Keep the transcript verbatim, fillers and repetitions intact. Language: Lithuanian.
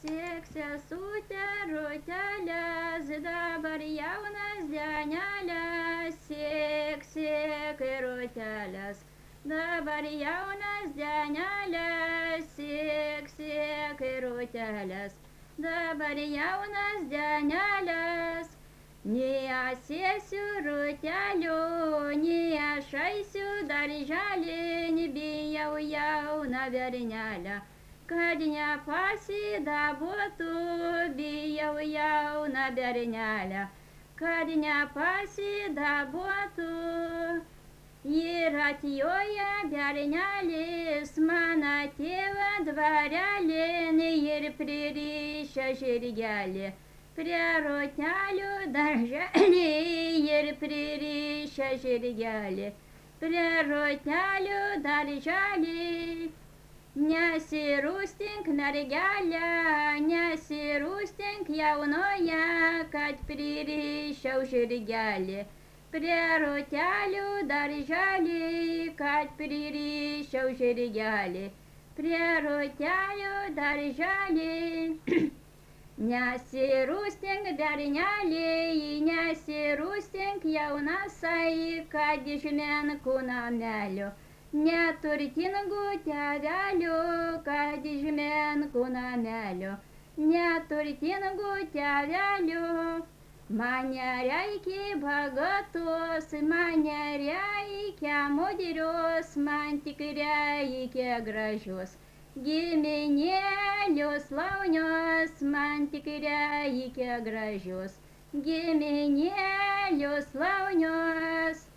Sek sesutė rutelės, dabar jaunas dienelės, sek, sek rutelės, dabar jaunas dienelės, sek, sek rutelės, dabar jaunas dienelės. Nei aš sėsiu rutelių, nei aš eisiu darželį, nebijau jauną bernelę, kad nepasidabotų, bijau jauną bernelę, kad nepasidabotų. Ir atjoja bernelis mano tėvą dvarelin ir pririša žirgelį prie rutelių darželį ir pririša žirgelį prie rutelių darželį. Nesirūstink mergelė, nesirūstink jaunoje, kad pririšau žirgelį prie rutelių darželį, kad pririšau žirgelį prie rutelių darželį. Nesirūstink bernelį, nesirūstink jaunasai, kad iš menkų namelio neturtingų tėvelių, kad iš menkų namelio neturtingų tėvelių. Man nereikia bagatos, man nereikia moderios, man tik reikia gražios giminėlios launios, man tik reikia gražios giminėlios launios.